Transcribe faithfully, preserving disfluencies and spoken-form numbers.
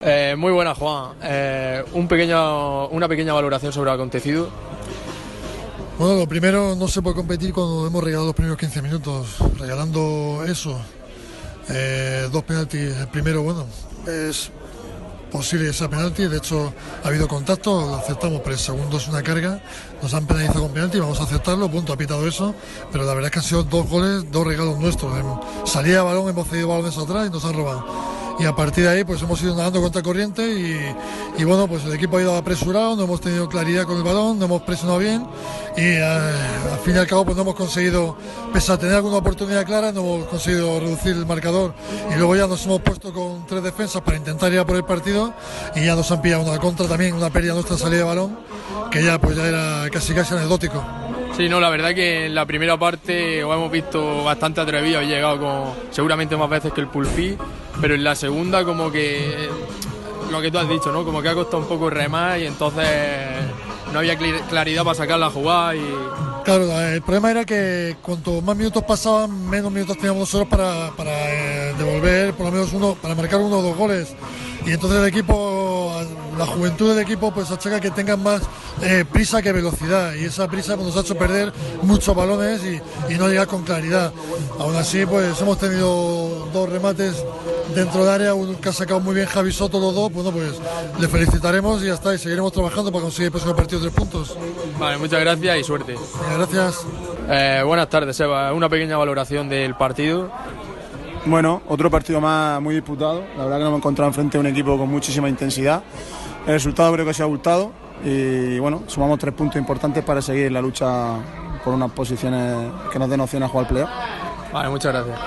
Eh, muy buena, Juan. Eh, un pequeño, una pequeña valoración sobre lo acontecido. Bueno, lo primero, no se puede competir cuando hemos regalado los primeros quince minutos. Regalando eso, eh, dos penaltis. El primero, bueno, es posible que sea penalti. De hecho, ha habido contacto, lo aceptamos, pero el segundo es una carga. Nos han penalizado con penalti, vamos a aceptarlo, punto, ha pitado eso. Pero la verdad es que han sido dos goles, dos regalos nuestros. Salía de balón, hemos cedido balones atrás y nos han robado. Y a partir de ahí pues hemos ido nadando contra corriente y, y bueno, pues el equipo ha ido apresurado, no hemos tenido claridad con el balón, no hemos presionado bien y eh, al fin y al cabo pues no hemos conseguido, pese a tener alguna oportunidad clara, no hemos conseguido reducir el marcador y luego ya nos hemos puesto con tres defensas para intentar ir a por el partido y ya nos han pillado una contra también, una pérdida nuestra salida de balón que ya pues ya era casi casi anecdótico. Sí, no, la verdad que en la primera parte os hemos visto bastante atrevidos, he llegado con, seguramente más veces que el Pulpí, pero en la segunda como que, lo que tú has dicho, ¿no? Como que ha costado un poco remar y entonces no había claridad para sacar la jugada y... Claro, el problema era que cuanto más minutos pasaban, menos minutos teníamos nosotros para, para eh, devolver por lo menos uno, para marcar uno o dos goles. Y entonces el equipo, la juventud del equipo, pues achaca que tengan más eh, prisa que velocidad. Y esa prisa pues, nos ha hecho perder muchos balones y, y no llegar con claridad. Aún así, pues hemos tenido dos remates dentro del área, uno que ha sacado muy bien Javi Soto, los dos. Bueno, pues le felicitaremos y ya está. Y seguiremos trabajando para conseguir el próximo partido tres puntos. Vale, muchas gracias y suerte. Gracias. Eh, buenas tardes, Eva. Una pequeña valoración del partido. Bueno, otro partido más muy disputado. La verdad que nos hemos encontrado enfrente de un equipo con muchísima intensidad. El resultado creo que se ha abultado y bueno, sumamos tres puntos importantes para seguir la lucha por unas posiciones que nos den opción a jugar al playoff. Vale, muchas gracias.